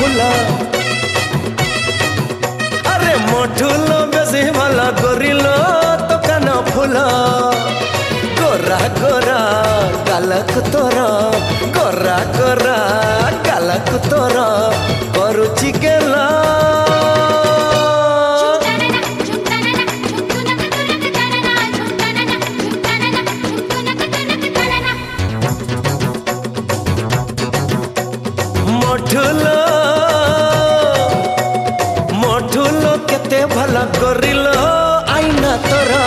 फूल अरे मोठुल बेसी भल गोरिलो तो कान फूल गोरा गोरा गालक तोर गोरा गोरा गालक तोर करुची गेला मोठुलो मोठुलो केते भल गोरिलो आईना तोरा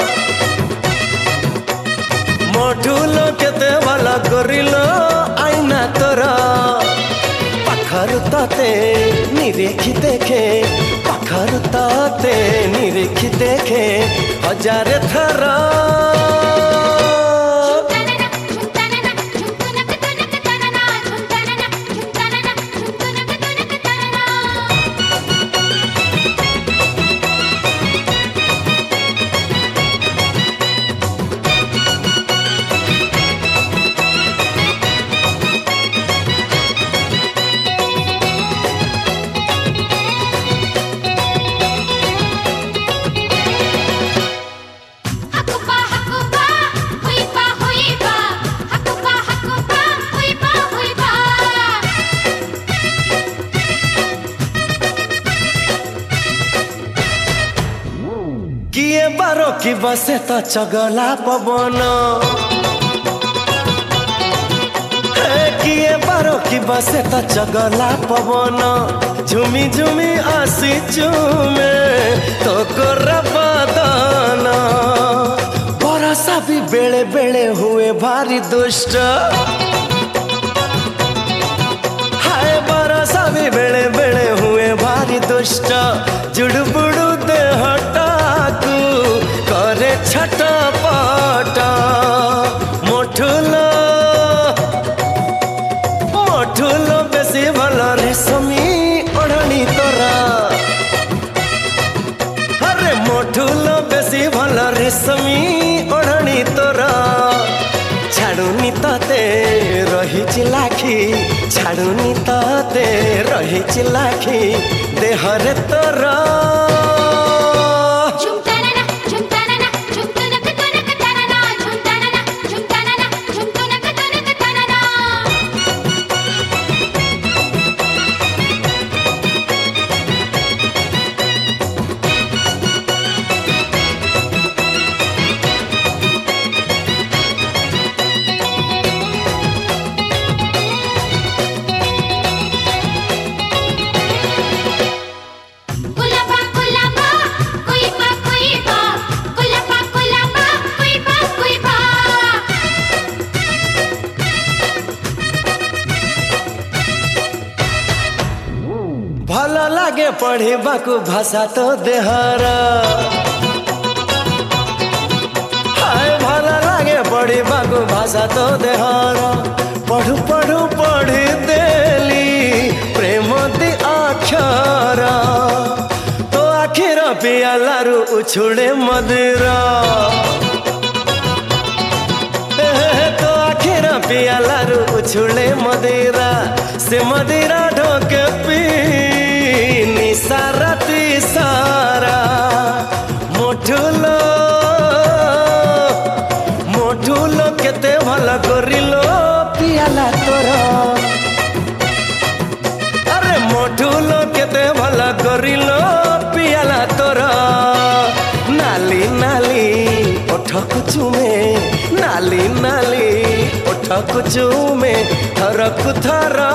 मोठुलो केते भल गोरिलो आईना तोरा पाखरु ताते निरेखी देखे पाखरु ताते निरेखी देखे हजार थरा किए बारो की बसे तो चगला पवन किए बारो की बसे तो चगला पवन झुमी झुमी आसी चुमे तो गोरा बदन बरसा भी बेले बेले हुए भारी दुष्ट हाय बरसा भी बेले बेले हुए भारी दुष्ट जुड़बुड़ू देहटा करे छटपट मोठुलो मोठुलो बेसी भल रेशमी ओढ़नी तोरा अरे मोठुलो बेसी भल रेशमी ओढ़नी तोरा छाड़ुनी ताते रही लाखी छाड़ुनी ताते रही लाखी देहरे तोरा भल लागे पढ़िबाकू भाषा तो देहरा हाय भल लागे पढ़िबाकू भाषा तो देहरा पढ़ु पढ़ु पढ़ी देली प्रेम दी अक्षर तो आखिर पियालारू उछुड़े मदिरा तो आखिर पियालारू उछुड़े मदिरा से मदिरा ढोके पी निसारा तिसारा मोठुलो मोठुलो केते भल गोरिलो पियाला तोरा अरे मोठुलो केते भल गोरिलो पियाला तोरा नाली नाली ओठकु चुमे नाली नाली ओठकु चुमे थरकु थरा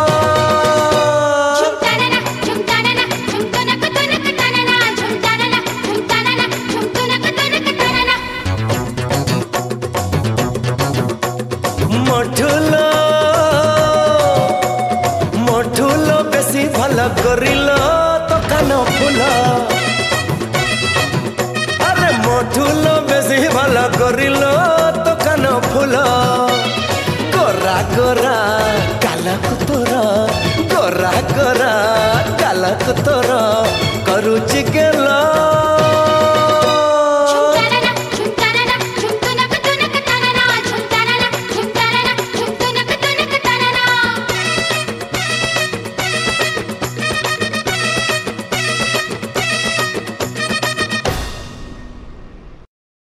मोठुलो मोठुलो बेसी भल गोरिलो तो कान फूल अरे मोठुलो बेसी भल गोरिलो तो कान फूल गोरा गोरा गालक तोर गोरा गोरा गालक तोर करू